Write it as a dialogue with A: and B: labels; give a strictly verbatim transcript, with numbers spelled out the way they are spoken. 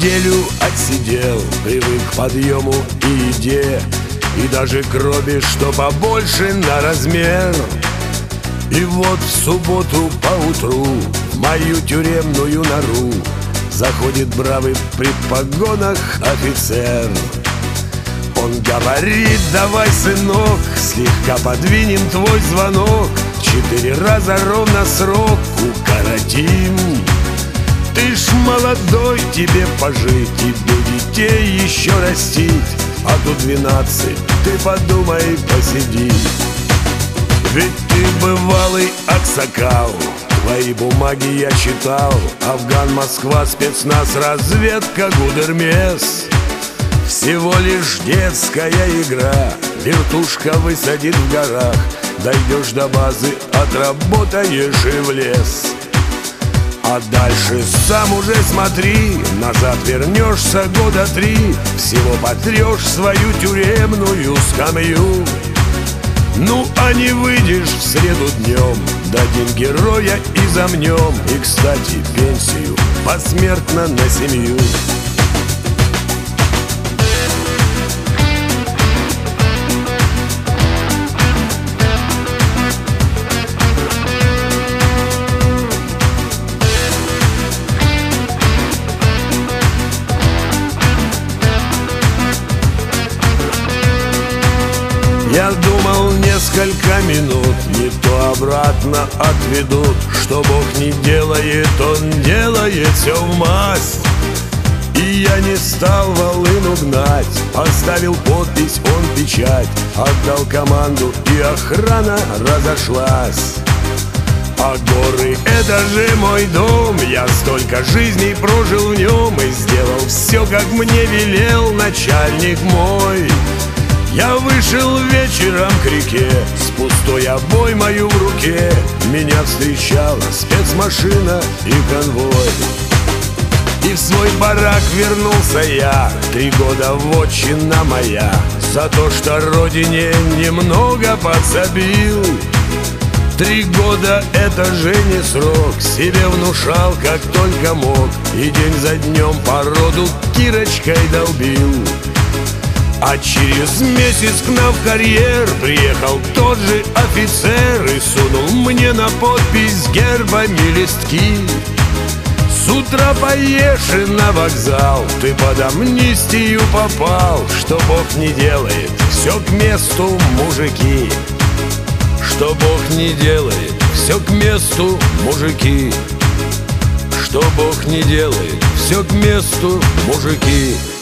A: неделю отсидел, привык к подъему и еде, и даже к робе, что побольше на размер. И вот в субботу поутру в мою тюремную нору заходит бравый при погонах офицер. Он говорит: давай, сынок, слегка подвинем твой звонок, четыре раза ровно срок укоротим. Ты ж молодой, тебе пожить, тебе детей еще растить, а тут двенадцать, ты подумай, посиди. Ведь ты бывалый аксакал, твои бумаги я читал. Афган, Москва, спецназ, разведка, Гудермес. Всего лишь детская игра, вертушка высадит в горах. Дойдешь до базы, отработаешь и в лес. А дальше сам уже смотри, назад вернешься года три, всего потрешь свою тюремную скамью. Ну, а не выйдешь в среду днем, дадим героя и замнем. И, кстати, пенсию посмертно на семью. Я думал несколько минут, не то обратно отведут. Что Бог не делает, Он делает все в масть. И я не стал волыну гнать, оставил подпись, он печать, отдал команду, и охрана разошлась. А горы — это же мой дом, я столько жизней прожил в нем и сделал все, как мне велел начальник мой. Я вышел вечером к реке, с пустой обоймою в руке. Меня встречала спецмашина и конвой. И в свой барак вернулся я, три года вотчина моя, за то, что родине немного подсобил. Три года — это же не срок, себе внушал, как только мог, и день за днем по роду кирочкой долбил. А через месяц к нам в карьер приехал тот же офицер и сунул мне на подпись гербами листки. С утра поешь и на вокзал, ты под амнистию попал. Что Бог не делает, все к месту, мужики. Что Бог не делает, все к месту, мужики. Что Бог не делает, все к месту, мужики.